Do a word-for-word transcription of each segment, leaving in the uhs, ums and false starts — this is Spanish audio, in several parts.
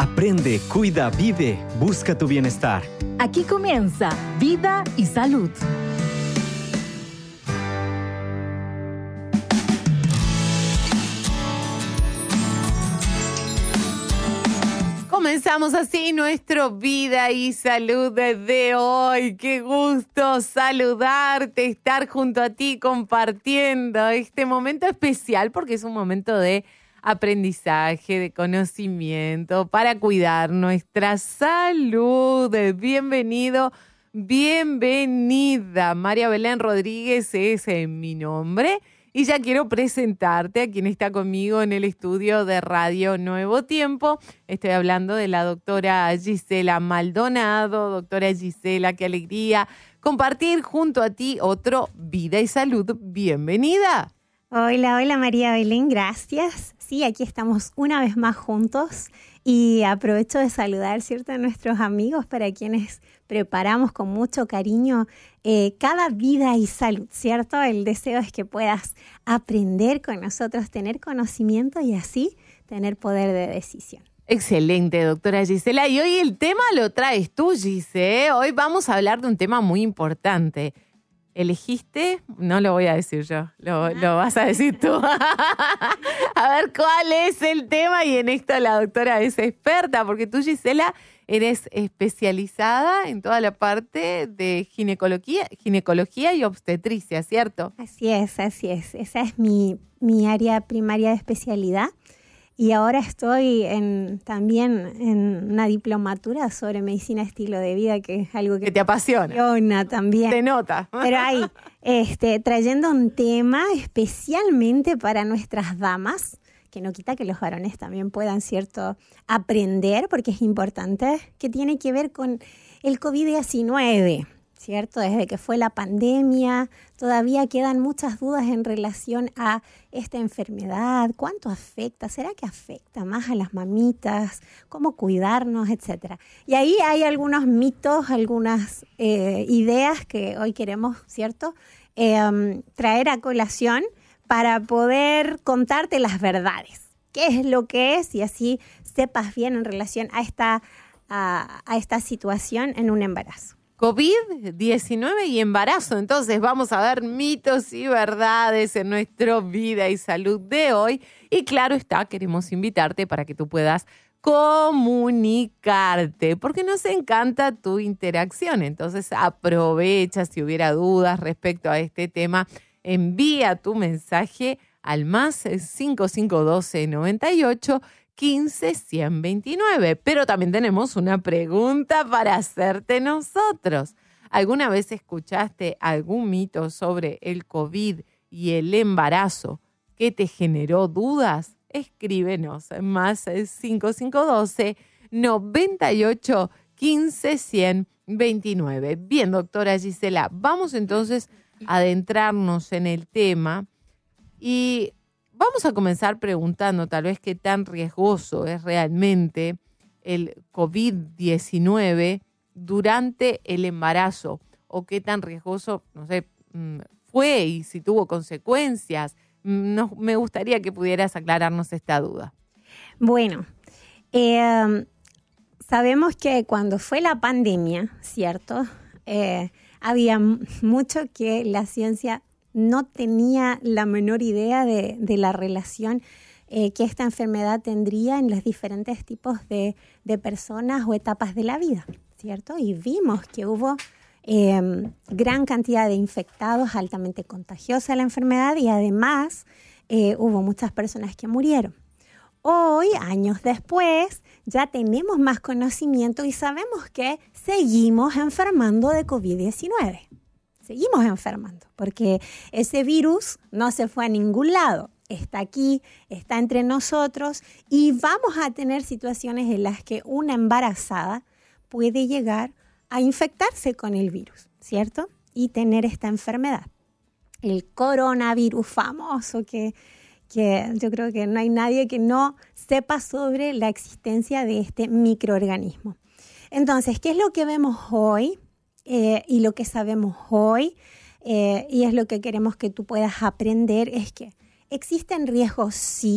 Aprende, cuida, vive, busca tu bienestar. Aquí comienza Vida y Salud. Comenzamos así nuestro Vida y Salud de hoy. Qué gusto saludarte, estar junto a ti compartiendo este momento especial porque es un momento de aprendizaje, de conocimiento para cuidar nuestra salud. Bienvenido, bienvenida. María Belén Rodríguez es eh, mi nombre. Y ya quiero presentarte a quien está conmigo en el estudio de Radio Nuevo Tiempo. Estoy hablando de la doctora Gisela Maldonado. Doctora Gisela, qué alegría compartir junto a ti otro Vida y Salud. Bienvenida. Hola, hola María Belén, gracias. Sí, aquí estamos una vez más juntos y aprovecho de saludar, ¿cierto?, a nuestros amigos para quienes preparamos con mucho cariño eh, cada Vida y Salud, ¿cierto? El deseo es que puedas aprender con nosotros, tener conocimiento y así tener poder de decisión. Excelente, doctora Gisela. Y hoy el tema lo traes tú, Gise. Hoy vamos a hablar de un tema muy importante. ¿Elegiste? No lo voy a decir yo, lo, lo vas a decir tú. A ver cuál es el tema, y en esto la doctora es experta, porque tú, Gisela, eres especializada en toda la parte de ginecología, ginecología y obstetricia, ¿cierto? Así es, así es. Esa es mi, mi área primaria de especialidad. Y ahora estoy en, también en una diplomatura sobre medicina estilo de vida, que es algo que, que te apasiona. apasiona también. Te nota. Pero ahí, este, trayendo un tema especialmente para nuestras damas, que no quita que los varones también puedan, ¿cierto?, aprender, porque es importante, que tiene que ver con el covid diecinueve. ¿Cierto? Desde que fue la pandemia, todavía quedan muchas dudas en relación a esta enfermedad. ¿Cuánto afecta? ¿Será que afecta más a las mamitas? ¿Cómo cuidarnos? Etcétera. Y ahí hay algunos mitos, algunas eh, ideas que hoy queremos, ¿cierto?, eh, traer a colación para poder contarte las verdades. ¿Qué es lo que es? Y así sepas bien en relación a esta, a, a esta situación en un embarazo. covid diecinueve y embarazo. Entonces vamos a ver mitos y verdades en nuestro Vida y Salud de hoy. Y claro está, queremos invitarte para que tú puedas comunicarte, porque nos encanta tu interacción. Entonces aprovecha, si hubiera dudas respecto a este tema, envía tu mensaje al más cinco cinco uno dos, noventa y ocho, quince, ciento veintinueve. Pero también tenemos una pregunta para hacerte nosotros. ¿Alguna vez escuchaste algún mito sobre el COVID y el embarazo que te generó dudas? Escríbenos en más cinco cinco uno dos, noventa y ocho, quince, ciento veintinueve. Bien, doctora Gisela, vamos entonces a adentrarnos en el tema y vamos a comenzar preguntando tal vez qué tan riesgoso es realmente el covid diecinueve durante el embarazo, o qué tan riesgoso, no sé, fue y si tuvo consecuencias. No, me gustaría que pudieras aclararnos esta duda. Bueno, eh, sabemos que cuando fue la pandemia, ¿cierto? Eh, había mucho que la ciencia no tenía la menor idea de, de la relación eh, que esta enfermedad tendría en los diferentes tipos de, de personas o etapas de la vida, ¿cierto? Y vimos que hubo eh, gran cantidad de infectados, altamente contagiosa la enfermedad, y además eh, hubo muchas personas que murieron. Hoy, años después, ya tenemos más conocimiento y sabemos que seguimos enfermando de covid diecinueve. Seguimos enfermando, porque ese virus no se fue a ningún lado. Está aquí, está entre nosotros, y vamos a tener situaciones en las que una embarazada puede llegar a infectarse con el virus, ¿cierto? Y tener esta enfermedad. El coronavirus famoso, que, que yo creo que no hay nadie que no sepa sobre la existencia de este microorganismo. Entonces, ¿qué es lo que vemos hoy? Eh, y lo que sabemos hoy, eh, y es lo que queremos que tú puedas aprender, es que existen riesgos, sí,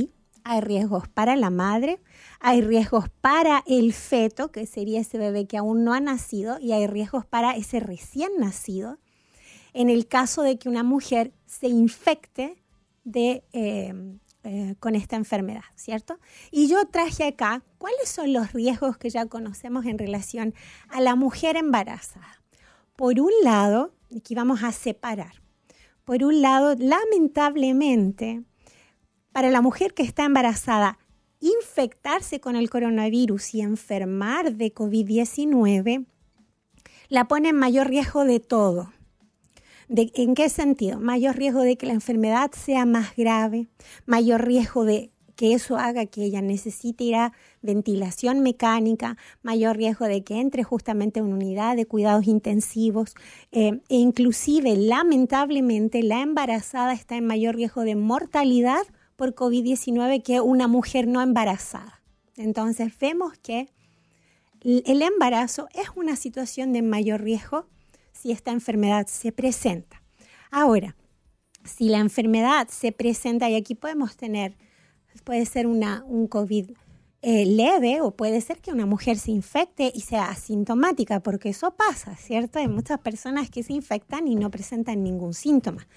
hay riesgos para la madre, hay riesgos para el feto, que sería ese bebé que aún no ha nacido, y hay riesgos para ese recién nacido, en el caso de que una mujer se infecte de, eh, eh, con esta enfermedad, ¿cierto? Y yo traje acá cuáles son los riesgos que ya conocemos en relación a la mujer embarazada. Por un lado, aquí vamos a separar, por un lado, lamentablemente, para la mujer que está embarazada, infectarse con el coronavirus y enfermar de covid diecinueve la pone en mayor riesgo de todo. ¿De, ¿En qué sentido? Mayor riesgo de que la enfermedad sea más grave, mayor riesgo de que eso haga que ella necesite ir a ventilación mecánica, mayor riesgo de que entre justamente en una unidad de cuidados intensivos, eh, e inclusive, lamentablemente, la embarazada está en mayor riesgo de mortalidad por covid diecinueve que una mujer no embarazada. Entonces, vemos que el embarazo es una situación de mayor riesgo si esta enfermedad se presenta. Ahora, si la enfermedad se presenta, y aquí podemos tener, puede ser una, un COVID eh, leve, o puede ser que una mujer se infecte y sea asintomática, porque eso pasa, ¿cierto? Hay muchas personas que se infectan y no presentan ningún síntoma.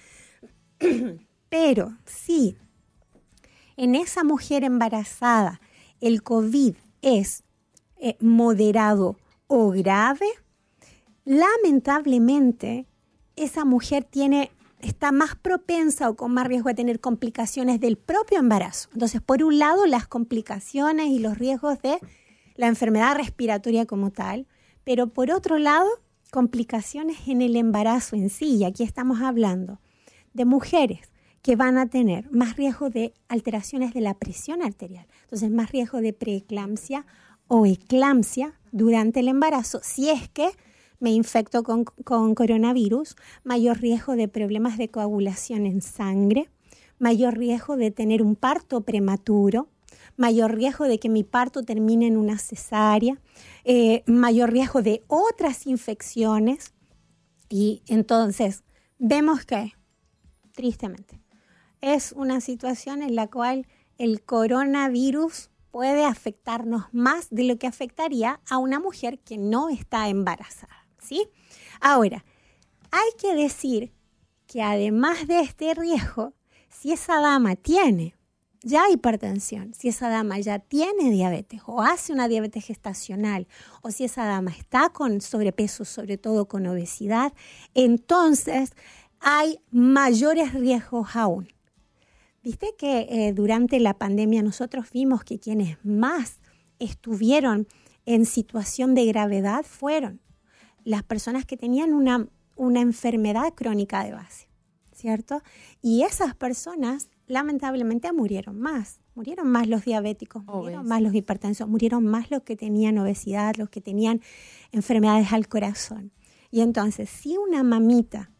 Pero si en esa mujer embarazada el COVID es eh, moderado o grave, lamentablemente esa mujer tiene, está más propensa o con más riesgo de tener complicaciones del propio embarazo. Entonces, por un lado, las complicaciones y los riesgos de la enfermedad respiratoria como tal, pero por otro lado, complicaciones en el embarazo en sí. Y aquí estamos hablando de mujeres que van a tener más riesgo de alteraciones de la presión arterial. Entonces, más riesgo de preeclampsia o eclampsia durante el embarazo, si es que me infecto con, con coronavirus, mayor riesgo de problemas de coagulación en sangre, mayor riesgo de tener un parto prematuro, mayor riesgo de que mi parto termine en una cesárea, eh, mayor riesgo de otras infecciones. Y entonces vemos que, tristemente, es una situación en la cual el coronavirus puede afectarnos más de lo que afectaría a una mujer que no está embarazada, ¿sí? Ahora, hay que decir que además de este riesgo, si esa dama tiene ya hipertensión, si esa dama ya tiene diabetes o hace una diabetes gestacional, o si esa dama está con sobrepeso, sobre todo con obesidad, entonces hay mayores riesgos aún. Viste que eh, durante la pandemia nosotros vimos que quienes más estuvieron en situación de gravedad fueron las personas que tenían una, una enfermedad crónica de base, ¿cierto? Y esas personas lamentablemente murieron más. Murieron más los diabéticos, murieron más los hipertensos, murieron más los que tenían obesidad, los que tenían enfermedades al corazón. Y entonces, si una mamita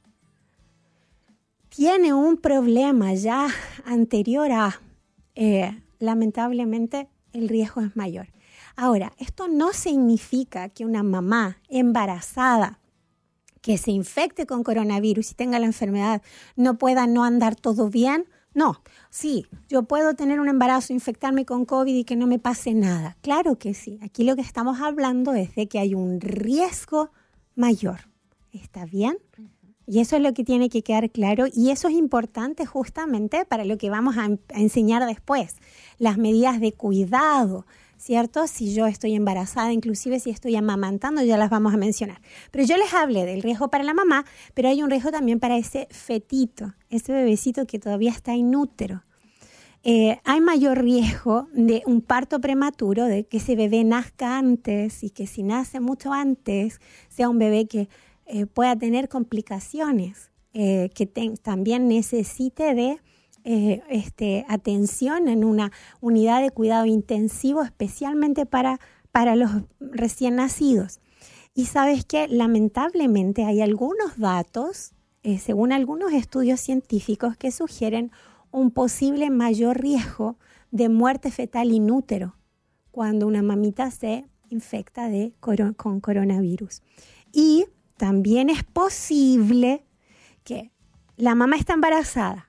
tiene un problema ya anterior a, eh, lamentablemente, el riesgo es mayor. Ahora, esto no significa que una mamá embarazada que se infecte con coronavirus y tenga la enfermedad no pueda no andar todo bien. No, sí, yo puedo tener un embarazo, infectarme con COVID y que no me pase nada. Claro que sí. Aquí lo que estamos hablando es de que hay un riesgo mayor. ¿Está bien? Y eso es lo que tiene que quedar claro, y eso es importante justamente para lo que vamos a, a enseñar después. Las medidas de cuidado, ¿cierto? Si yo estoy embarazada, inclusive si estoy amamantando, ya las vamos a mencionar. Pero yo les hablé del riesgo para la mamá, pero hay un riesgo también para ese fetito, ese bebecito que todavía está en útero. Eh, hay mayor riesgo de un parto prematuro, de que ese bebé nazca antes, y que si nace mucho antes, sea un bebé que Eh, pueda tener complicaciones, eh, que te, también necesite de eh, este, atención en una unidad de cuidado intensivo, especialmente para, para los recién nacidos. Y sabes que lamentablemente hay algunos datos, eh, según algunos estudios científicos, que sugieren un posible mayor riesgo de muerte fetal in útero cuando una mamita se infecta de coro- con coronavirus. Y también es posible que la mamá está embarazada,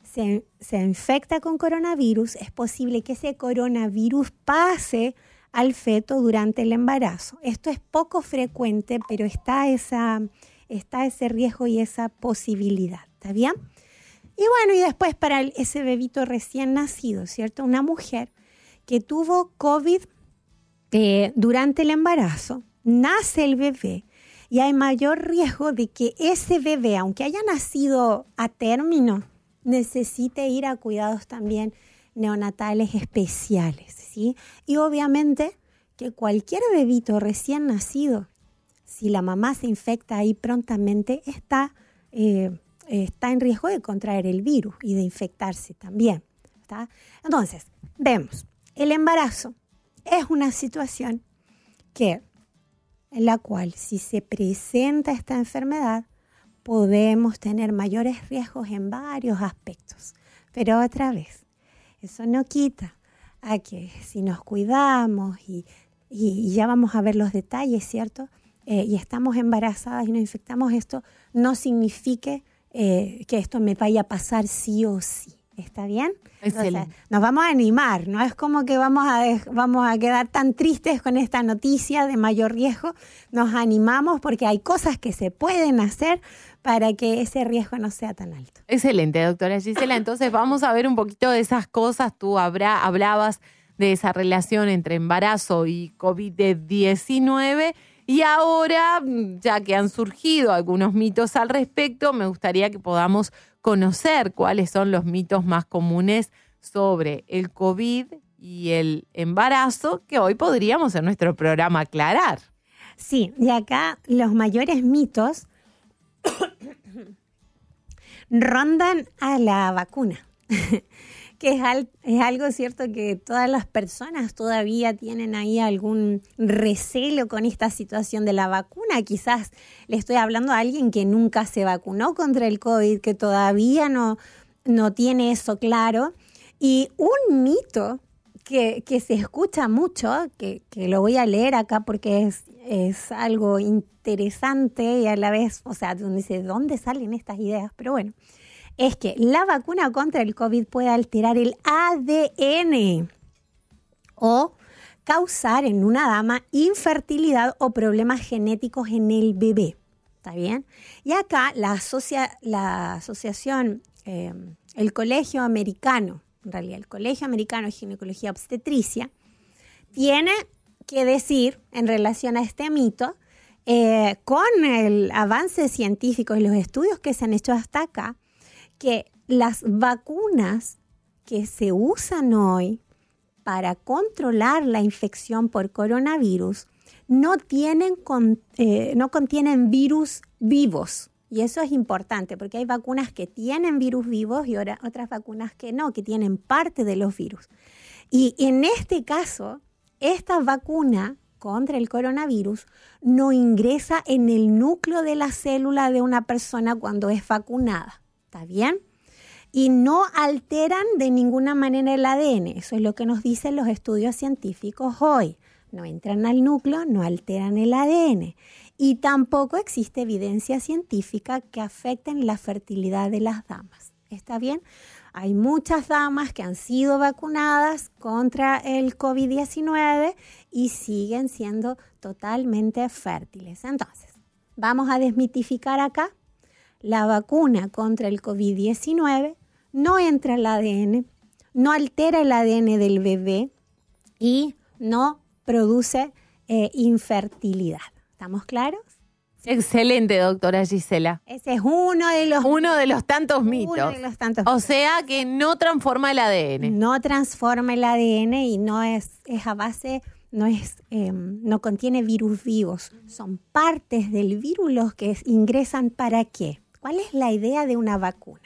se, se infecta con coronavirus, es posible que ese coronavirus pase al feto durante el embarazo. Esto es poco frecuente, pero está, esa, está ese riesgo y esa posibilidad, ¿está bien? Y bueno, y después para el, ese bebito recién nacido, ¿cierto? Una mujer que tuvo COVID eh, durante el embarazo, nace el bebé y hay mayor riesgo de que ese bebé, aunque haya nacido a término, necesite ir a cuidados también neonatales especiales, ¿sí? Y obviamente que cualquier bebito recién nacido, si la mamá se infecta ahí prontamente, está, eh, está en riesgo de contraer el virus y de infectarse también, ¿está? Entonces, vemos, el embarazo es una situación que, en la cual si se presenta esta enfermedad, podemos tener mayores riesgos en varios aspectos. Pero otra vez, eso no quita a que si nos cuidamos y, y, y ya vamos a ver los detalles, ¿cierto? Eh, y estamos embarazadas y nos infectamos, esto no signifique eh, que esto me vaya a pasar sí o sí. ¿Está bien? Excelente. Entonces, nos vamos a animar, no es como que vamos a, vamos a quedar tan tristes con esta noticia de mayor riesgo. Nos animamos porque hay cosas que se pueden hacer para que ese riesgo no sea tan alto. Excelente, doctora Gisela. Entonces vamos a ver un poquito de esas cosas. Tú habrá, hablabas de esa relación entre embarazo y COVID diecinueve. Y ahora, ya que han surgido algunos mitos al respecto, me gustaría que podamos conocer cuáles son los mitos más comunes sobre el COVID y el embarazo, que hoy podríamos en nuestro programa aclarar. Sí, y acá los mayores mitos rondan a la vacuna, que es, al, es algo cierto que todas las personas todavía tienen ahí algún recelo con esta situación de la vacuna. Quizás le estoy hablando a alguien que nunca se vacunó contra el COVID, que todavía no, no tiene eso claro. Y un mito que, que se escucha mucho, que, que lo voy a leer acá porque es, es algo interesante y a la vez, o sea, uno dice, ¿de dónde salen estas ideas? Pero bueno, es que la vacuna contra el COVID puede alterar el A D N o causar en una dama infertilidad o problemas genéticos en el bebé. ¿Está bien? Y acá la, asocia, la asociación, eh, el Colegio Americano, en realidad el Colegio Americano de Ginecología Obstetricia, tiene que decir en relación a este mito, eh, con el avance científico y los estudios que se han hecho hasta acá, que las vacunas que se usan hoy para controlar la infección por coronavirus no tienen con, eh, no contienen virus vivos. Y eso es importante porque hay vacunas que tienen virus vivos y ahora otras vacunas que no, que tienen parte de los virus. Y en este caso, esta vacuna contra el coronavirus no ingresa en el núcleo de la célula de una persona cuando es vacunada. ¿Está bien? Y no alteran de ninguna manera el A D N. Eso es lo que nos dicen los estudios científicos hoy. No entran al núcleo, no alteran el A D N. Y tampoco existe evidencia científica que afecten la fertilidad de las damas. ¿Está bien? Hay muchas damas que han sido vacunadas contra el COVID diecinueve y siguen siendo totalmente fértiles. Entonces, vamos a desmitificar acá. La vacuna contra el COVID diecinueve no entra al A D N, no altera el A D N del bebé y no produce eh, infertilidad. ¿Estamos claros? Excelente, doctora Gisela. Ese es uno de los uno de los tantos mitos. Uno de los tantos o sea que no transforma el A D N. No transforma el A D N y no es, es a base, no es, eh, no contiene virus vivos. Son partes del virus los que ingresan. ¿Para qué? ¿Cuál es la idea de una vacuna?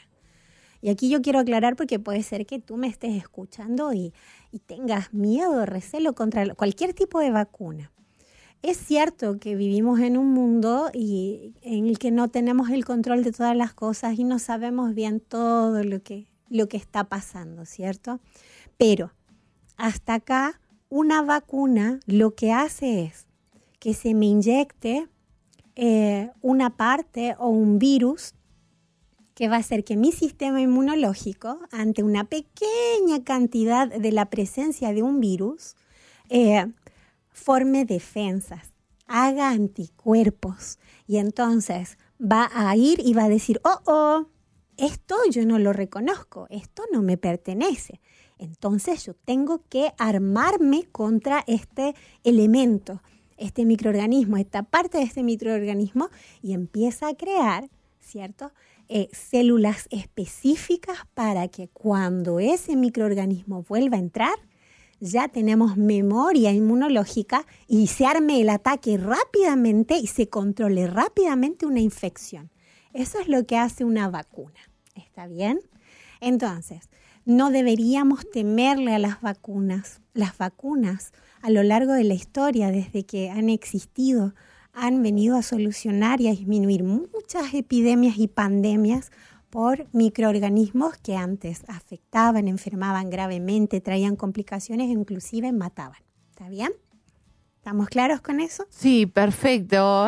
Y aquí yo quiero aclarar porque puede ser que tú me estés escuchando y, y tengas miedo o recelo contra cualquier tipo de vacuna. Es cierto que vivimos en un mundo y, en el que no tenemos el control de todas las cosas y no sabemos bien todo lo que, lo que está pasando, ¿cierto? Pero hasta acá una vacuna lo que hace es que se me inyecte eh, una parte o un virus que va a hacer que mi sistema inmunológico, ante una pequeña cantidad de la presencia de un virus, eh, forme defensas, haga anticuerpos. Y entonces va a ir y va a decir, oh, oh, esto yo no lo reconozco, esto no me pertenece. Entonces yo tengo que armarme contra este elemento, este microorganismo, esta parte de este microorganismo, y empieza a crear, ¿cierto?, eh, células específicas para que cuando ese microorganismo vuelva a entrar, ya tenemos memoria inmunológica y se arme el ataque rápidamente y se controle rápidamente una infección. Eso es lo que hace una vacuna. ¿Está bien? Entonces, no deberíamos temerle a las vacunas. Las vacunas, a lo largo de la historia, desde que han existido, han venido a solucionar y a disminuir muchas epidemias y pandemias por microorganismos que antes afectaban, enfermaban gravemente, traían complicaciones e inclusive mataban. ¿Está bien? ¿Estamos claros con eso? Sí, perfecto.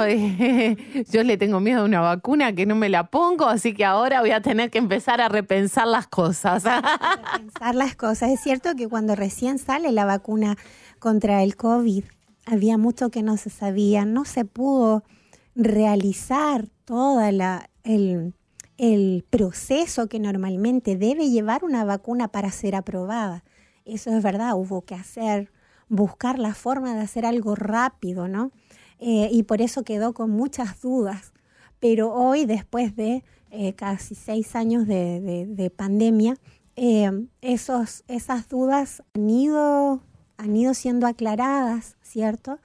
Yo le tengo miedo a una vacuna que no me la pongo, así que ahora voy a tener que empezar a repensar las cosas. A repensar las cosas. Es cierto que cuando recién sale la vacuna contra el COVID, había mucho que no se sabía, no se pudo realizar toda la el, el proceso que normalmente debe llevar una vacuna para ser aprobada. Eso es verdad, hubo que hacer, buscar la forma de hacer algo rápido, ¿no? Eh, y por eso quedó con muchas dudas. Pero hoy, después de eh, casi seis años de, de, de pandemia, eh, esos, esas dudas han ido... han ido siendo aclaradas, ¿cierto?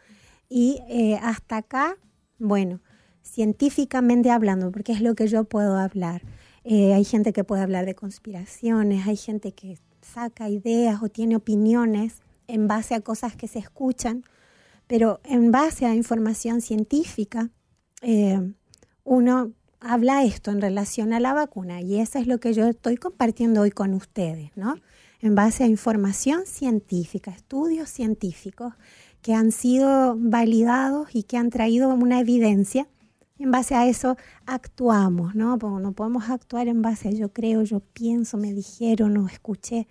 Y eh, hasta acá, bueno, científicamente hablando, porque es lo que yo puedo hablar. Eh, hay gente que puede hablar de conspiraciones, hay gente que saca ideas o tiene opiniones en base a cosas que se escuchan, pero en base a información científica, eh, uno habla esto en relación a la vacuna, y eso es lo que yo estoy compartiendo hoy con ustedes, ¿no? En base a información científica, estudios científicos que han sido validados y que han traído una evidencia. En base a eso actuamos, ¿no? No podemos actuar en base a yo creo, yo pienso, me dijeron o escuché.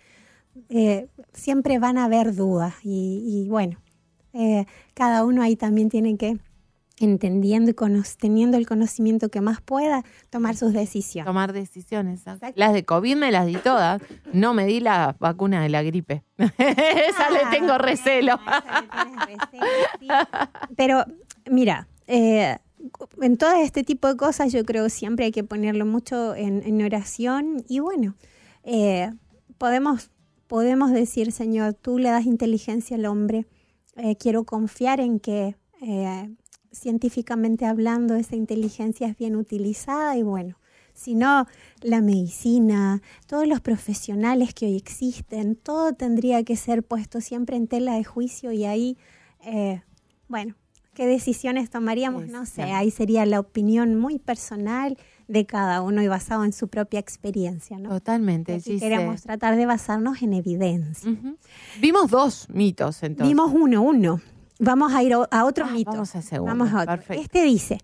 Eh, siempre van a haber dudas y, y bueno, eh, cada uno ahí también tiene que, entendiendo y cono- teniendo el conocimiento que más pueda, tomar sus decisiones. Tomar decisiones. Exacto. Las de COVID me las di todas. No me di la vacuna de la gripe. Esa ah, le tengo recelo. Esa le tienes recelo, sí. Pero mira, eh, en todo este tipo de cosas yo creo siempre hay que ponerlo mucho en, en oración y bueno, eh, podemos, podemos decir, Señor, tú le das inteligencia al hombre. Eh, quiero confiar en que eh, científicamente hablando, esa inteligencia es bien utilizada y bueno, si no, la medicina, todos los profesionales que hoy existen, todo tendría que ser puesto siempre en tela de juicio y ahí, eh, bueno, ¿qué decisiones tomaríamos? No sé, ahí sería la opinión muy personal de cada uno y basado en su propia experiencia, ¿no? Totalmente, Aquí queremos tratar de basarnos en evidencia. Uh-huh. Vimos dos mitos entonces. Vimos uno, uno. Vamos a ir a otro ah, mito. Vamos a segundo. Vamos a otro. Perfecto. Este dice,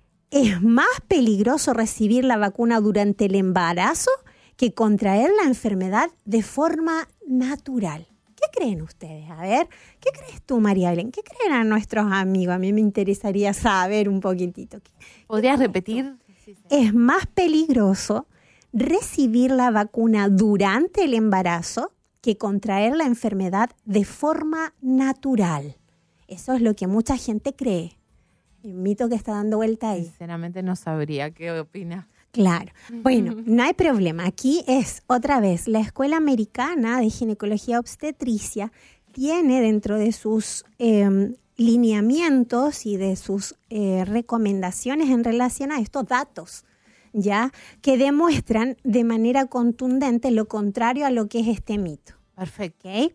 ¿es más peligroso recibir la vacuna durante el embarazo que contraer la enfermedad de forma natural? ¿Qué creen ustedes? A ver, ¿qué crees tú, María Belén? ¿Qué creen a nuestros amigos? A mí me interesaría saber un poquitito. ¿Podrías repetir? ¿Es más peligroso recibir la vacuna durante el embarazo que contraer la enfermedad de forma natural? Eso es lo que mucha gente cree. El mito que está dando vuelta ahí. Sinceramente no sabría. ¿Qué opinas? Claro. Bueno, no hay problema. Aquí es, otra vez, la Escuela Americana de Ginecología Obstetricia tiene dentro de sus eh, lineamientos y de sus eh, recomendaciones en relación a estos datos, ¿ya? Que demuestran de manera contundente lo contrario a lo que es este mito. Perfecto. ¿Okay?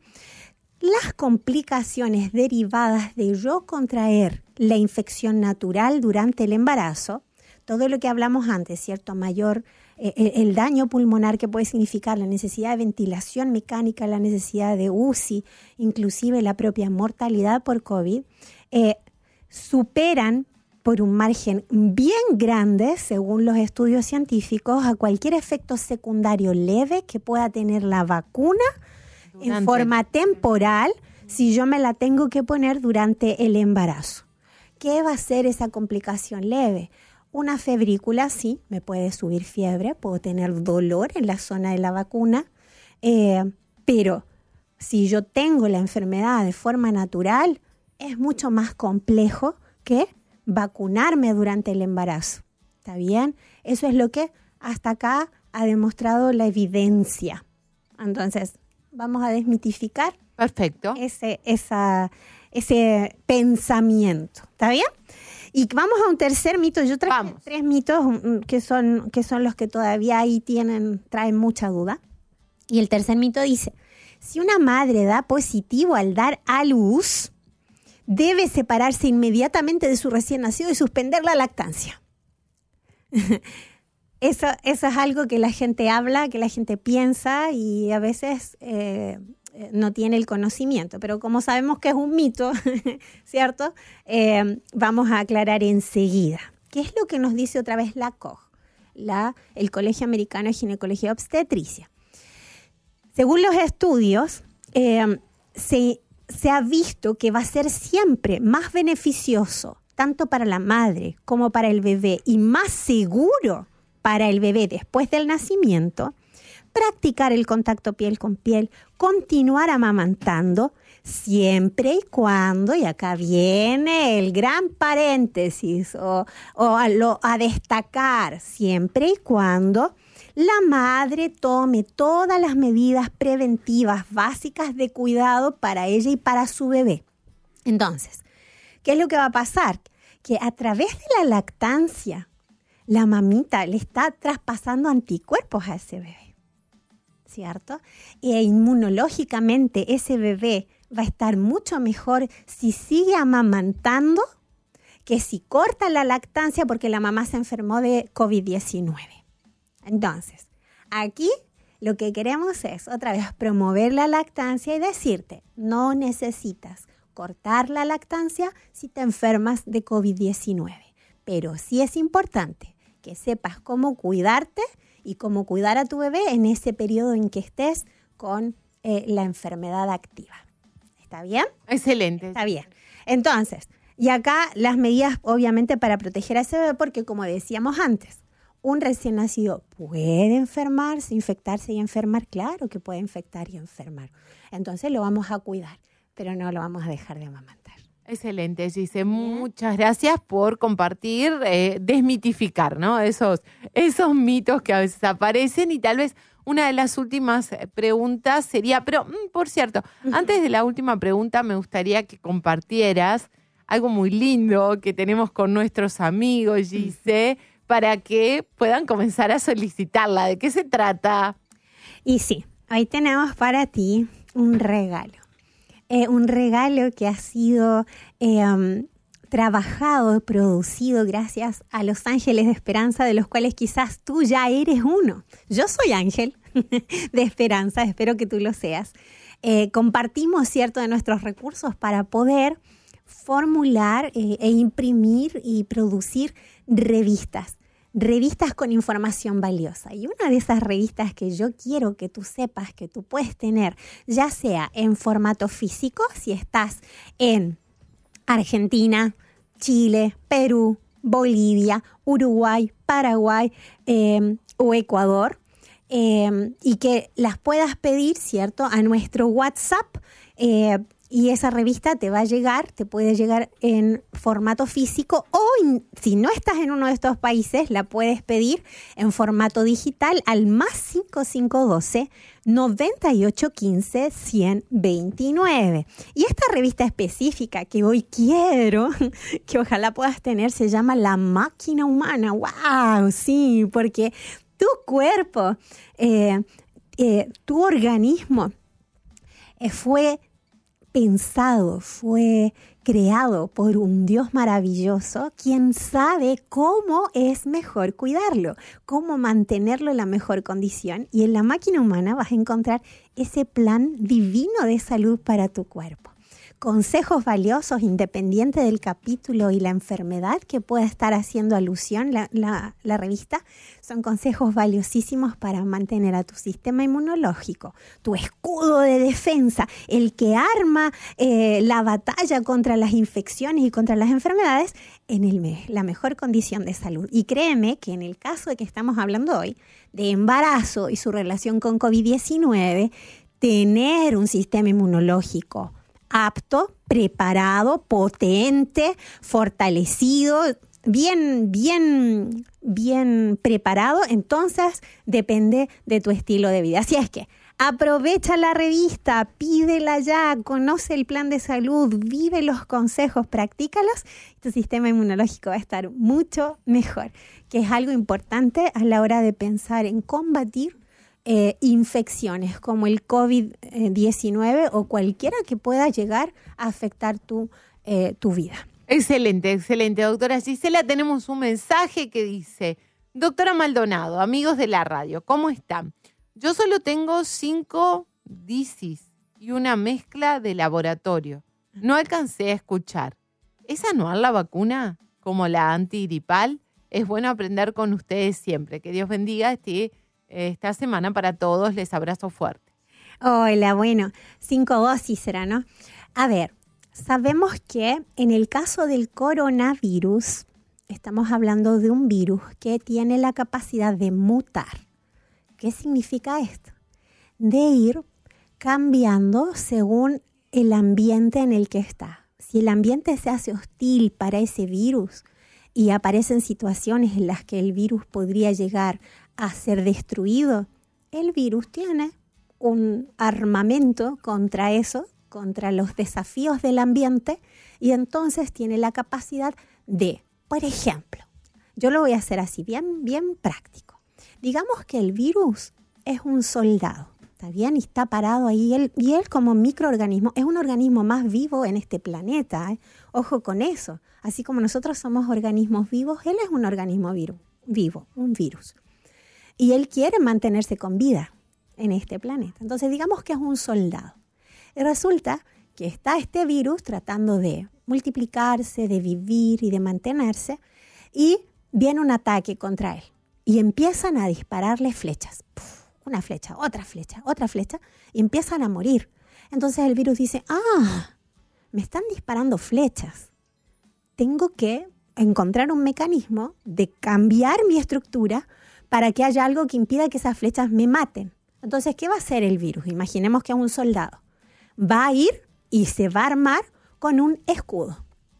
Las complicaciones derivadas de yo contraer la infección natural durante el embarazo, todo lo que hablamos antes, ¿cierto? Mayor, eh, el, el daño pulmonar que puede significar la necesidad de ventilación mecánica, la necesidad de U C I, inclusive la propia mortalidad por COVID, eh, superan por un margen bien grande, según los estudios científicos, a cualquier efecto secundario leve que pueda tener la vacuna durante en forma temporal, si yo me la tengo que poner durante el embarazo. ¿Qué va a ser esa complicación leve? Una febrícula, sí, me puede subir fiebre, puedo tener dolor en la zona de la vacuna, eh, pero si yo tengo la enfermedad de forma natural, es mucho más complejo que vacunarme durante el embarazo. ¿Está bien? Eso es lo que hasta acá ha demostrado la evidencia. Entonces, vamos a desmitificar Perfecto. ese, esa, ese pensamiento. ¿Está bien? Y vamos a un tercer mito. Yo traje vamos. tres mitos que son, que son los que todavía ahí tienen, traen mucha duda. Y el tercer mito dice, si una madre da positivo al dar a luz, debe separarse inmediatamente de su recién nacido y suspender la lactancia. Eso, eso es algo que la gente habla, que la gente piensa y a veces eh, no tiene el conocimiento. Pero como sabemos que es un mito, ¿cierto? Eh, vamos a aclarar enseguida. ¿Qué es lo que nos dice otra vez la C O G, la, el Colegio Americano de Ginecología y Obstetricia? Según los estudios, eh, se, se ha visto que va a ser siempre más beneficioso, tanto para la madre como para el bebé, y más seguro para el bebé después del nacimiento, practicar el contacto piel con piel, continuar amamantando, siempre y cuando, y acá viene el gran paréntesis, o, o a, lo, a destacar, siempre y cuando la madre tome todas las medidas preventivas básicas de cuidado para ella y para su bebé. Entonces, ¿qué es lo que va a pasar? Que a través de la lactancia, la mamita le está traspasando anticuerpos a ese bebé, ¿cierto? E inmunológicamente ese bebé va a estar mucho mejor si sigue amamantando que si corta la lactancia porque la mamá se enfermó de covid diecinueve. Entonces, aquí lo que queremos es otra vez promover la lactancia y decirte, no necesitas cortar la lactancia si te enfermas de covid diecinueve. Pero sí es importante que sepas cómo cuidarte y cómo cuidar a tu bebé en ese periodo en que estés con eh, la enfermedad activa. ¿Está bien? Excelente. Está bien. Entonces, y acá las medidas obviamente para proteger a ese bebé, porque como decíamos antes, un recién nacido puede enfermarse, infectarse y enfermar. Claro que puede infectar y enfermar. Entonces lo vamos a cuidar, pero no lo vamos a dejar de amamantar. Excelente, Gise. Muchas gracias por compartir, eh, desmitificar, ¿no? Esos, esos mitos que a veces aparecen. Y tal vez una de las últimas preguntas sería, pero mm, por cierto, uh-huh. antes de la última pregunta me gustaría que compartieras algo muy lindo que tenemos con nuestros amigos, Gise, uh-huh. para que puedan comenzar a solicitarla. ¿De qué se trata? Y sí, hoy tenemos para ti un regalo. Eh, un regalo que ha sido eh, um, trabajado, producido gracias a los ángeles de esperanza, de los cuales quizás tú ya eres uno. Yo soy ángel de esperanza, espero que tú lo seas. Eh, compartimos, cierto, de nuestros recursos para poder formular eh, e imprimir y producir revistas. Revistas con información valiosa. Y una de esas revistas que yo quiero que tú sepas que tú puedes tener, ya sea en formato físico, si estás en Argentina, Chile, Perú, Bolivia, Uruguay, Paraguay eh, o Ecuador, eh, y que las puedas pedir, ¿cierto?, a nuestro WhatsApp, eh, y esa revista te va a llegar, te puede llegar en formato físico o in, si no estás en uno de estos países, la puedes pedir en formato digital al más cinco cinco uno dos, noventa y ocho quince, ciento veintinueve. Y esta revista específica que hoy quiero que ojalá puedas tener se llama La Máquina Humana. ¡Wow! Sí, porque tu cuerpo, eh, eh, tu organismo eh, fue pensado, fue creado por un Dios maravilloso, quien sabe cómo es mejor cuidarlo, cómo mantenerlo en la mejor condición. Y en La Máquina Humana vas a encontrar ese plan divino de salud para tu cuerpo. consejos valiosos independiente del capítulo y la enfermedad que pueda estar haciendo alusión la, la, la revista. Son consejos valiosísimos para mantener a tu sistema inmunológico, tu escudo de defensa, el que arma eh, la batalla contra las infecciones y contra las enfermedades en el, la mejor condición de salud. Y créeme que en el caso de que estamos hablando hoy, de embarazo y su relación con COVID diecinueve, tener un sistema inmunológico apto, preparado, potente, fortalecido, bien, bien, bien preparado, entonces depende de tu estilo de vida. Así es que aprovecha la revista, pídela ya, conoce el plan de salud, vive los consejos, practícalos, y tu sistema inmunológico va a estar mucho mejor, que es algo importante a la hora de pensar en combatir eh, infecciones como el COVID diecinueve o cualquiera que pueda llegar a afectar tu, eh, tu vida. Excelente, excelente, doctora Gisela. Tenemos un mensaje que dice: doctora Maldonado, amigos de la radio, ¿cómo están? Yo solo tengo cinco dosis y una mezcla de laboratorio. No alcancé a escuchar. ¿Es anual la vacuna como la antigripal? Es bueno aprender con ustedes siempre. Que Dios bendiga este, esta semana para todos. Les abrazo fuerte. Hola, bueno, cinco dosis será, ¿no? A ver, sabemos que en el caso del coronavirus, estamos hablando de un virus que tiene la capacidad de mutar. ¿Qué significa esto? De ir cambiando según el ambiente en el que está. Si el ambiente se hace hostil para ese virus y aparecen situaciones en las que el virus podría llegar a ser destruido, el virus tiene un armamento contra eso, contra los desafíos del ambiente, y entonces tiene la capacidad de, por ejemplo, yo lo voy a hacer así, bien, bien práctico. Digamos que el virus es un soldado, ¿está bien? Y está parado ahí. Él, y él como microorganismo es un organismo más vivo en este planeta. ¿eh? Ojo con eso. Así como nosotros somos organismos vivos, él es un organismo viru, vivo, un virus. Y él quiere mantenerse con vida en este planeta. Entonces digamos que es un soldado. Y resulta que está este virus tratando de multiplicarse, de vivir y de mantenerse, y viene un ataque contra él. Y empiezan a dispararle flechas. Puf, una flecha, otra flecha, otra flecha. Y empiezan a morir. Entonces el virus dice, ah, me están disparando flechas. Tengo que encontrar un mecanismo de cambiar mi estructura para que haya algo que impida que esas flechas me maten. Entonces, ¿qué va a hacer el virus? Imaginemos que es un soldado. Va a ir y se va a armar con un escudo.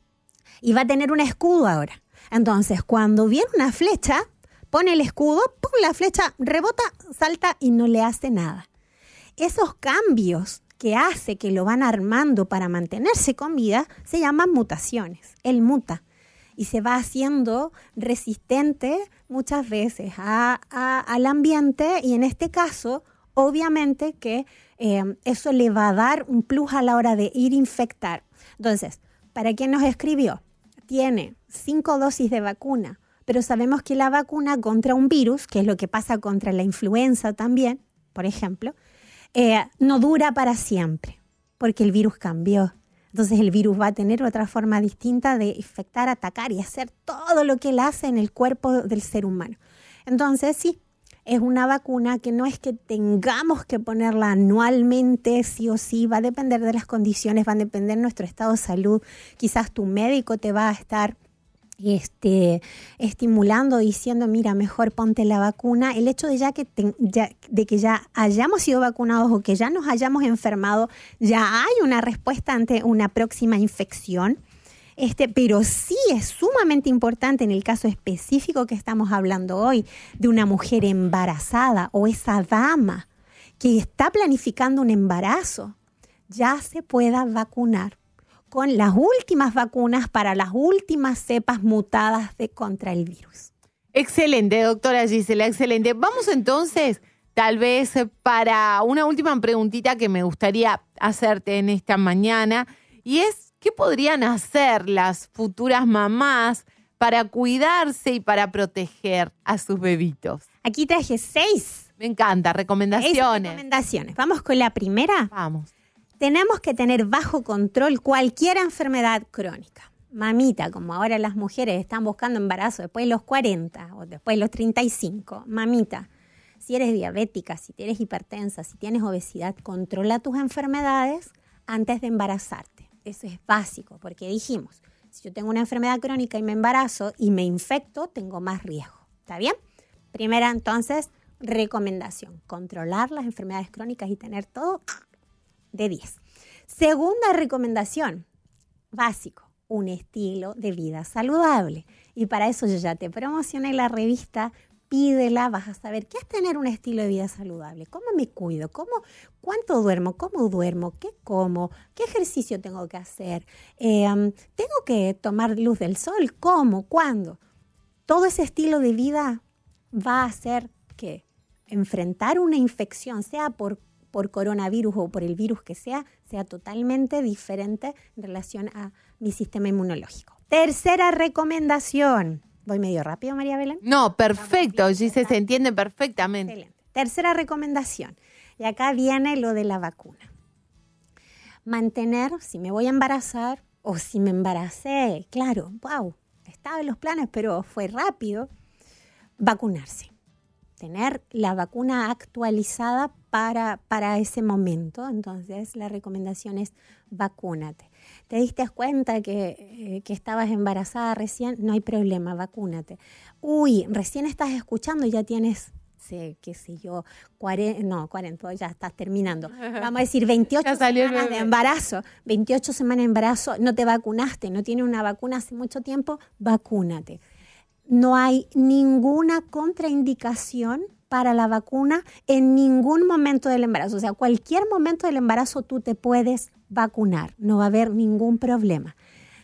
Y va a tener un escudo ahora. Entonces, cuando viene una flecha, pone el escudo, ¡pum!, la flecha rebota, salta y no le hace nada. Esos cambios que hace que lo van armando para mantenerse con vida se llaman mutaciones. Él muta y se va haciendo resistente muchas veces a, a, al ambiente, y en este caso, obviamente que eh, eso le va a dar un plus a la hora de ir a infectar. Entonces, para quien nos escribió, tiene cinco dosis de vacuna, pero sabemos que la vacuna contra un virus, que es lo que pasa contra la influenza también, por ejemplo, eh, no dura para siempre, porque el virus cambió. Entonces el virus va a tener otra forma distinta de infectar, atacar y hacer todo lo que él hace en el cuerpo del ser humano. Entonces sí, es una vacuna que no es que tengamos que ponerla anualmente, sí o sí, va a depender de las condiciones, va a depender de nuestro estado de salud. Quizás tu médico te va a estar Este, estimulando, diciendo, mira, mejor ponte la vacuna. El hecho de ya que te, ya, de que ya hayamos sido vacunados o que ya nos hayamos enfermado, ya hay una respuesta ante una próxima infección. Este, pero sí es sumamente importante en el caso específico que estamos hablando hoy, de una mujer embarazada o esa dama que está planificando un embarazo, ya se pueda vacunar con las últimas vacunas para las últimas cepas mutadas de contra el virus. Excelente, doctora Gisela, excelente. Vamos entonces, tal vez, para una última preguntita que me gustaría hacerte en esta mañana, y es, ¿qué podrían hacer las futuras mamás para cuidarse y para proteger a sus bebitos? Aquí traje seis. Me encanta, recomendaciones. Seis recomendaciones. Vamos con la primera. Vamos. tenemos que tener bajo control cualquier enfermedad crónica. Mamita, como ahora las mujeres están buscando embarazo después de los cuarenta o después de los treinta y cinco, mamita, si eres diabética, si eres hipertensa, si tienes obesidad, controla tus enfermedades antes de embarazarte. Eso es básico, porque dijimos, si yo tengo una enfermedad crónica y me embarazo y me infecto, tengo más riesgo. ¿Está bien? Primera, entonces, recomendación, controlar las enfermedades crónicas y tener todo de diez. Segunda recomendación, básico, un estilo de vida saludable. Y para eso yo ya te promocioné la revista, pídela, vas a saber qué es tener un estilo de vida saludable, cómo me cuido, cómo, cuánto duermo, cómo duermo, qué como, qué ejercicio tengo que hacer, eh, tengo que tomar luz del sol, cómo, cuándo. Todo ese estilo de vida va a hacer que enfrentar una infección, sea por, por coronavirus o por el virus que sea, sea totalmente diferente en relación a mi sistema inmunológico. Tercera recomendación. ¿Voy medio rápido, María Belén? No, perfecto, Gise, se entiende perfectamente. Excelente. Tercera recomendación. Y acá viene lo de la vacuna. Mantener, si me voy a embarazar o si me embaracé, claro, wow, estaba en los planes, pero fue rápido, vacunarse. Tener la vacuna actualizada para, para ese momento. Entonces, la recomendación es vacúnate. ¿Te diste cuenta que, eh, que estabas embarazada recién? No hay problema, vacúnate. Uy, recién estás escuchando y ya tienes, sé, qué sé yo, cuarenta, no, cuarenta, ya estás terminando. Vamos a decir veintiocho semanas de embarazo, veintiocho semanas de embarazo, no te vacunaste, no tienes una vacuna hace mucho tiempo, vacúnate. No hay ninguna contraindicación para la vacuna en ningún momento del embarazo. O sea, cualquier momento del embarazo tú te puedes vacunar. No va a haber ningún problema.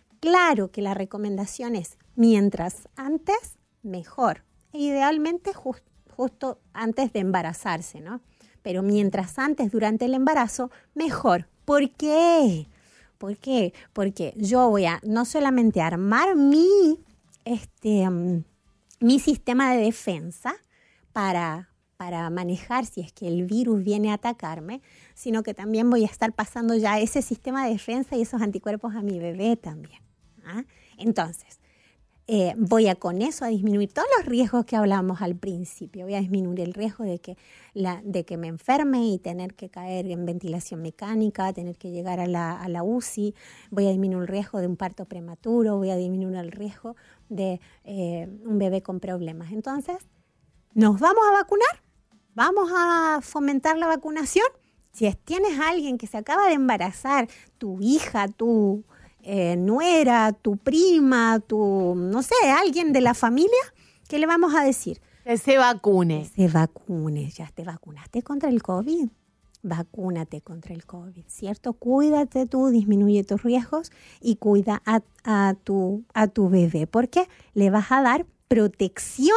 Claro que la recomendación es mientras antes, mejor. E idealmente just, justo antes de embarazarse, ¿no? Pero mientras antes, durante el embarazo, mejor. ¿Por qué? ¿Por qué? Porque yo voy a no solamente armar mi... Este, um, mi sistema de defensa para, para manejar si es que el virus viene a atacarme, sino que también voy a estar pasando ya ese sistema de defensa y esos anticuerpos a mi bebé también. ¿Ah? Entonces, eh, voy a con eso a disminuir todos los riesgos que hablamos al principio. Voy a disminuir el riesgo de que, la, de que me enferme y tener que caer en ventilación mecánica, tener que llegar a la, a la U C I. Voy a disminuir el riesgo de un parto prematuro, voy a disminuir el riesgo de eh, un bebé con problemas. Entonces, ¿nos vamos a vacunar? ¿Vamos a fomentar la vacunación? Si tienes a alguien que se acaba de embarazar, tu hija, tu eh, nuera, tu prima, tu, no sé, alguien de la familia, ¿qué le vamos a decir? Que se vacune. Que se vacune. ¿Ya te vacunaste contra el COVID? Vacúnate contra el COVID, ¿cierto? Cuídate tú, disminuye tus riesgos y cuida a, a, tu, a tu bebé, porque le vas a dar protección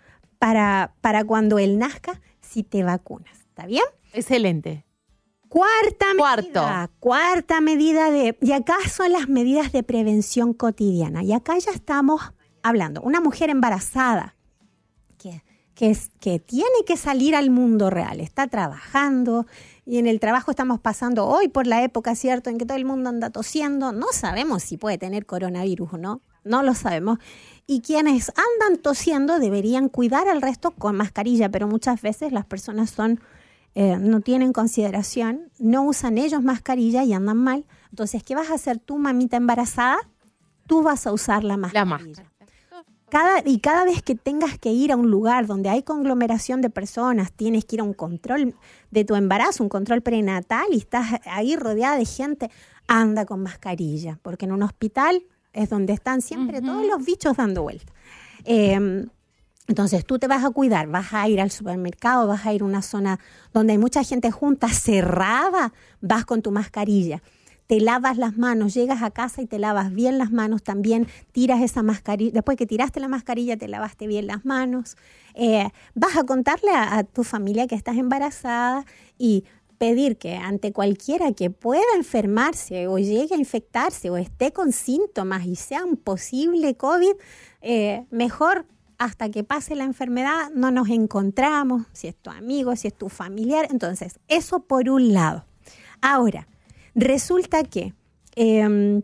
para, para cuando él nazca si te vacunas. ¿Está bien? Excelente. Cuarta Cuarto. medida. Cuarta medida de... Y acá son las medidas de prevención cotidiana. Y acá ya estamos hablando. Una mujer embarazada que... Que, es, que tiene que salir al mundo real, está trabajando y en el trabajo estamos pasando hoy por la época, ¿cierto?, en que todo el mundo anda tosiendo, no sabemos si puede tener coronavirus o no, no lo sabemos. Y quienes andan tosiendo deberían cuidar al resto con mascarilla, pero muchas veces las personas son, eh, no tienen consideración, no usan ellos mascarilla y andan mal. Entonces, ¿qué vas a hacer tú, mamita embarazada? Tú vas a usar la mascarilla. La máscara. Cada, y cada vez que tengas que ir a un lugar donde hay conglomeración de personas, tienes que ir a un control de tu embarazo, un control prenatal y estás ahí rodeada de gente, anda con mascarilla, porque en un hospital es donde están siempre uh-huh. todos los bichos dando vuelta. Eh, entonces tú te vas a cuidar, vas a ir al supermercado, vas a ir a una zona donde hay mucha gente junta, cerrada, vas con tu mascarilla. Te lavas las manos, llegas a casa y te lavas bien las manos también, tiras esa mascarilla, después que tiraste la mascarilla te lavaste bien las manos. Eh, vas a contarle a, a tu familia que estás embarazada y pedir que ante cualquiera que pueda enfermarse o llegue a infectarse o esté con síntomas y sea un posible COVID, eh, mejor hasta que pase la enfermedad no nos encontramos, si es tu amigo, si es tu familiar. Entonces, eso por un lado. Ahora, resulta que eh,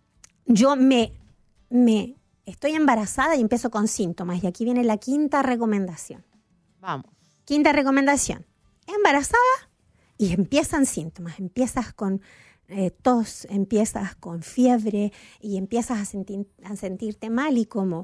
yo me, me estoy embarazada y empiezo con síntomas. Y aquí viene la quinta recomendación. Vamos. Quinta recomendación. Embarazada y empiezan síntomas. Empiezas con eh, tos, empiezas con fiebre y empiezas a, sentir, a sentirte mal y como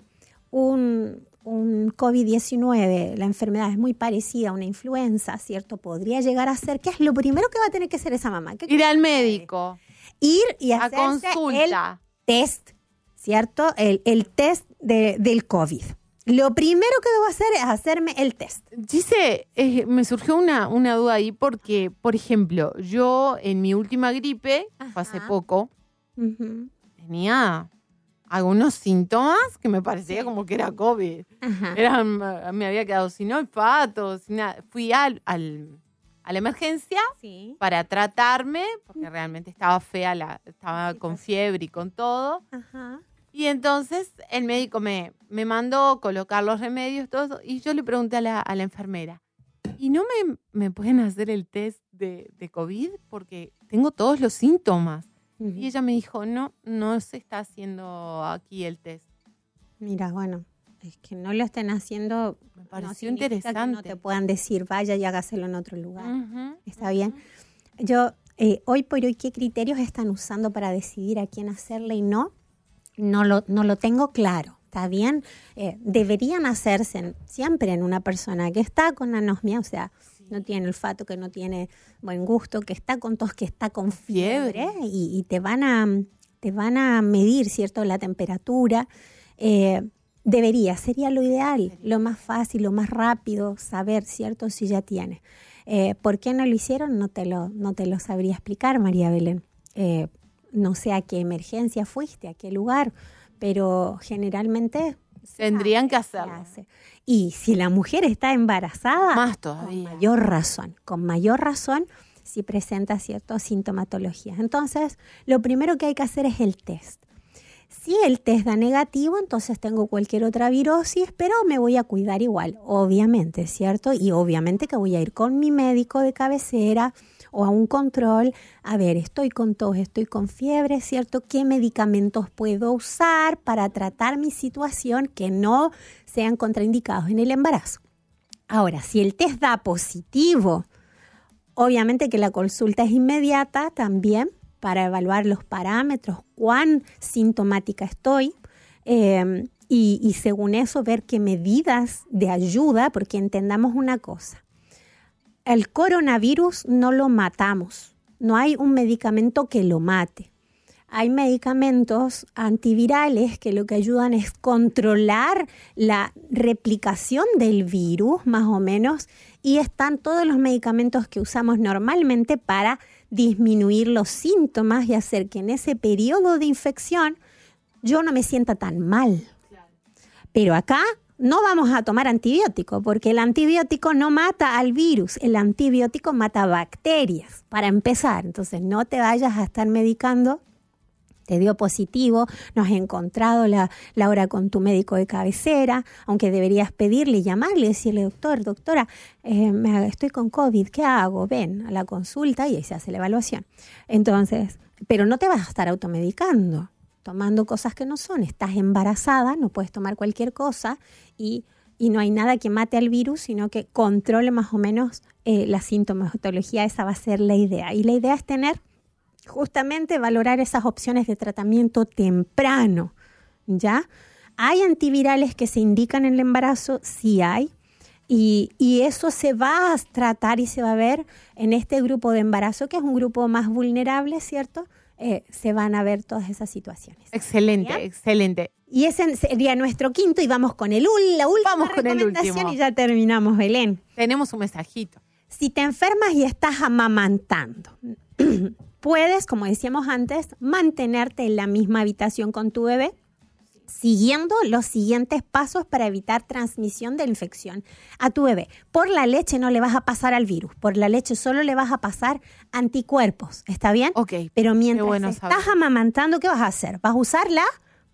un, un COVID diecinueve, la enfermedad es muy parecida a una influenza, ¿cierto? Podría llegar a ser, ¿qué es lo primero que va a tener que hacer esa mamá? ¿Qué Ir al médico. Ir y a hacerse consulta. el test, ¿cierto? El, el test de, del COVID. Lo primero que debo hacer es hacerme el test. Gise, eh, me surgió una, una duda ahí porque, por ejemplo, yo en mi última gripe, Ajá. fue hace poco, Uh-huh. tenía algunos síntomas que me parecía Sí. como que era COVID. Ajá. Eran, me había quedado sin olfato, sin nada. Fui al, al, a la emergencia Sí. para tratarme, porque realmente estaba fea, la, estaba Sí, con pasa. fiebre y con todo. Ajá. Y entonces el médico me, me mandó colocar los remedios, todo eso, y yo le pregunté a la, a la enfermera, ¿y no me, me pueden hacer el test de, de COVID? Porque tengo todos los síntomas. Uh-huh. Y ella me dijo, no, no se está haciendo aquí el test. Mira, bueno, es que no lo estén haciendo. Me No pareció significa interesante. que no te puedan decir, vaya y hágaselo en otro lugar. Ujú, ¿Está bien? Yo, eh, hoy por hoy, ¿qué criterios están usando para decidir a quién hacerle y no? No lo, no lo tengo claro. ¿Está bien? Eh, deberían hacerse en- siempre en una persona que está con anosmia, o sea, no tiene olfato, que no tiene buen gusto, que está con tos, que está con fiebre, Fiebre. y, y te van a te van a medir, ¿cierto?, la temperatura. Eh, debería, sería lo ideal, lo más fácil, lo más rápido, saber, ¿cierto?, si ya tiene. Eh, ¿Por qué no lo hicieron? No te lo, no te lo sabría explicar, María Belén. Eh, no sé a qué emergencia fuiste, a qué lugar, pero generalmente se Tendrían hace, que se hacerlo. hace. Y si la mujer está embarazada, Más con todavía. mayor razón, con mayor razón si presenta ciertas sintomatologías. Entonces, lo primero que hay que hacer es el test. Si el test da negativo, entonces tengo cualquier otra virosis, pero me voy a cuidar igual, obviamente, ¿cierto? Y obviamente que voy a ir con mi médico de cabecera o a un control, a ver, estoy con tos, estoy con fiebre, ¿cierto? ¿Qué medicamentos puedo usar para tratar mi situación que no sean contraindicados en el embarazo? Ahora, si el test da positivo, obviamente que la consulta es inmediata también para evaluar los parámetros, cuán sintomática estoy, eh, y, y según eso ver qué medidas de ayuda, porque entendamos una cosa, el coronavirus no lo matamos, no hay un medicamento que lo mate. Hay medicamentos antivirales que lo que ayudan es controlar la replicación del virus, más o menos, y están todos los medicamentos que usamos normalmente para disminuir los síntomas y hacer que en ese periodo de infección yo no me sienta tan mal. Pero acá no vamos a tomar antibiótico, porque el antibiótico no mata al virus, el antibiótico mata bacterias, para empezar. Entonces no te vayas a estar medicando. Te dio positivo, no has encontrado la, la hora con tu médico de cabecera, aunque deberías pedirle, llamarle, decirle, doctor, doctora, eh, me, estoy con COVID, ¿qué hago? Ven a la consulta y ahí se hace la evaluación. Entonces, pero no te vas a estar automedicando, tomando cosas que no son. Estás embarazada, no puedes tomar cualquier cosa y, y no hay nada que mate al virus, sino que controle más o menos eh, la sintomatología. Esa va a ser la idea. Y la idea es tener justamente valorar esas opciones de tratamiento temprano, ¿ya? ¿Hay antivirales que se indican en el embarazo? Sí hay. Y, y eso se va a tratar y se va a ver en este grupo de embarazo, que es un grupo más vulnerable, ¿cierto? Eh, se van a ver todas esas situaciones. Excelente, ¿Bien? excelente. Y ese sería nuestro quinto y vamos con el, ul- la última Vamos con el recomendación último. y ya terminamos, Belén. Tenemos un mensajito. Si te enfermas y estás amamantando, puedes, como decíamos antes, mantenerte en la misma habitación con tu bebé, siguiendo los siguientes pasos para evitar transmisión de infección a tu bebé. Por la leche no le vas a pasar al virus, por la leche solo le vas a pasar anticuerpos, ¿está bien? Ok. Pero mientras bueno estás saber. amamantando, ¿qué vas a hacer? Vas a usar la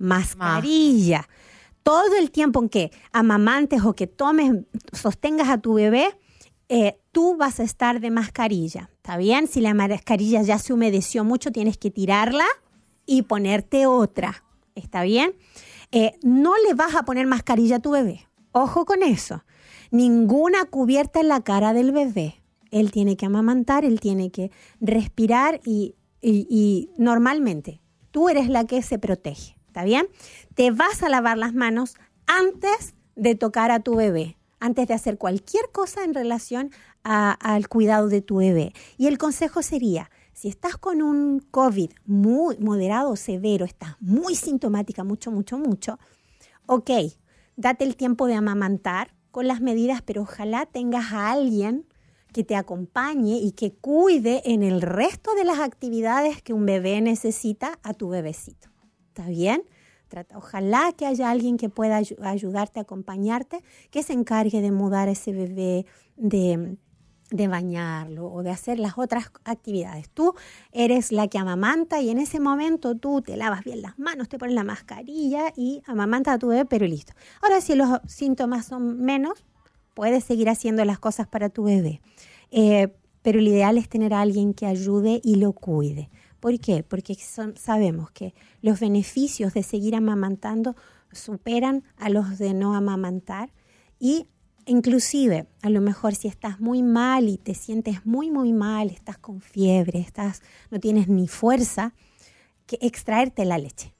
mascarilla. Todo el tiempo en que amamantes o que tomes, sostengas a tu bebé, eh, tú vas a estar de mascarilla. ¿Está bien? Si la mascarilla ya se humedeció mucho, tienes que tirarla y ponerte otra. ¿Está bien? Eh, no le vas a poner mascarilla a tu bebé. Ojo con eso. Ninguna cubierta en la cara del bebé. Él tiene que amamantar, él tiene que respirar y, y, y normalmente tú eres la que se protege. ¿Está bien? Te vas a lavar las manos antes de tocar a tu bebé, antes de hacer cualquier cosa en relación a, al cuidado de tu bebé. Y el consejo sería, si estás con un COVID muy moderado o severo, estás muy sintomática, mucho, mucho, mucho, ok, date el tiempo de amamantar con las medidas, pero ojalá tengas a alguien que te acompañe y que cuide en el resto de las actividades que un bebé necesita a tu bebecito. ¿Está bien? Trata, ojalá que haya alguien que pueda ay- ayudarte, acompañarte, que se encargue de mudar a ese bebé, de, de bañarlo o de hacer las otras actividades. Tú eres la que amamanta y en ese momento tú te lavas bien las manos, te pones la mascarilla y amamantas a tu bebé, pero listo. Ahora, si los síntomas son menos, puedes seguir haciendo las cosas para tu bebé. Eh, pero lo ideal es tener a alguien que ayude y lo cuide. ¿Por qué? Porque son, sabemos que los beneficios de seguir amamantando superan a los de no amamantar y inclusive a lo mejor si estás muy mal y te sientes muy muy mal, estás con fiebre, estás, no tienes ni fuerza, que extraerte la leche.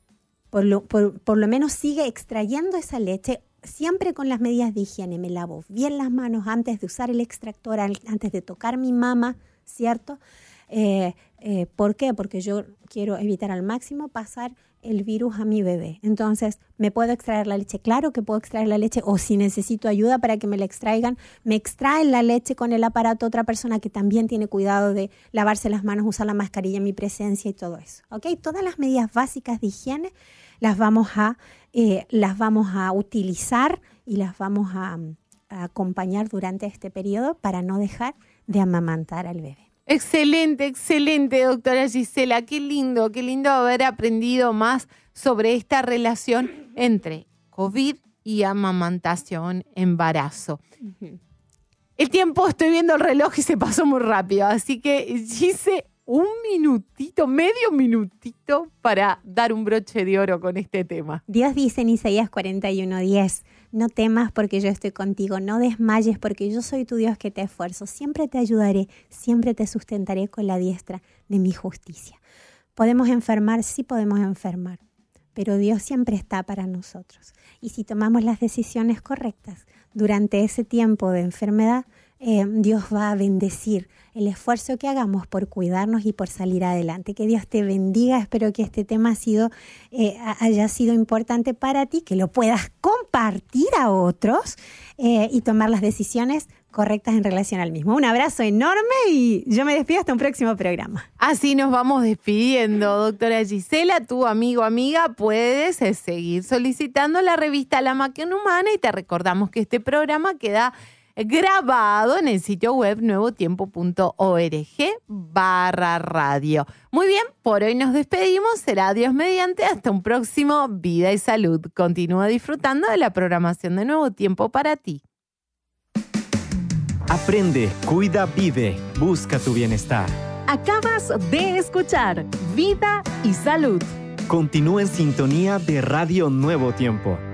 Por lo, por, por lo menos sigue extrayendo esa leche siempre con las medidas de higiene. Me lavo bien las manos antes de usar el extractor, antes de tocar mi mama, ¿cierto? Eh, eh, ¿Por qué? Porque yo quiero evitar al máximo pasar el virus a mi bebé. Entonces, ¿me puedo extraer la leche? Claro que puedo extraer la leche, o si necesito ayuda para que me la extraigan, me extraen la leche con el aparato otra persona que también tiene cuidado de lavarse las manos, usar la mascarilla en mi presencia y todo eso. ¿Ok? Todas las medidas básicas de higiene las vamos a, eh, las vamos a utilizar y las vamos a, a acompañar durante este periodo para no dejar de amamantar al bebé. Excelente, excelente, doctora Gisela. Qué lindo, qué lindo haber aprendido más sobre esta relación entre COVID y amamantación, embarazo. Uh-huh. El tiempo, estoy viendo el reloj y se pasó muy rápido, así que hice un minutito, medio minutito para dar un broche de oro con este tema. Dios dice en Isaías cuarenta y uno diez, no temas porque yo estoy contigo, no desmayes porque yo soy tu Dios que te esfuerzo, siempre te ayudaré, siempre te sustentaré con la diestra de mi justicia. ¿Podemos enfermar? Sí podemos enfermar, pero Dios siempre está para nosotros. Y si tomamos las decisiones correctas durante ese tiempo de enfermedad, eh, Dios va a bendecir el esfuerzo que hagamos por cuidarnos y por salir adelante. Que Dios te bendiga. Espero que este tema ha sido, eh, haya sido importante para ti, que lo puedas compartir a otros eh, y tomar las decisiones correctas en relación al mismo. Un abrazo enorme y yo me despido hasta un próximo programa. Así nos vamos despidiendo, doctora Gisela. Tu amigo, amiga, puedes seguir solicitando la revista La Máquina Humana y te recordamos que este programa queda grabado en el sitio web nuevotiempo.org barra radio. Muy bien, por hoy nos despedimos. Será Dios mediante. Hasta un próximo Vida y Salud. Continúa disfrutando de la programación de Nuevo Tiempo para ti. Aprende, cuida, vive. Busca tu bienestar. Acabas de escuchar Vida y Salud. Continúa en sintonía de Radio Nuevo Tiempo.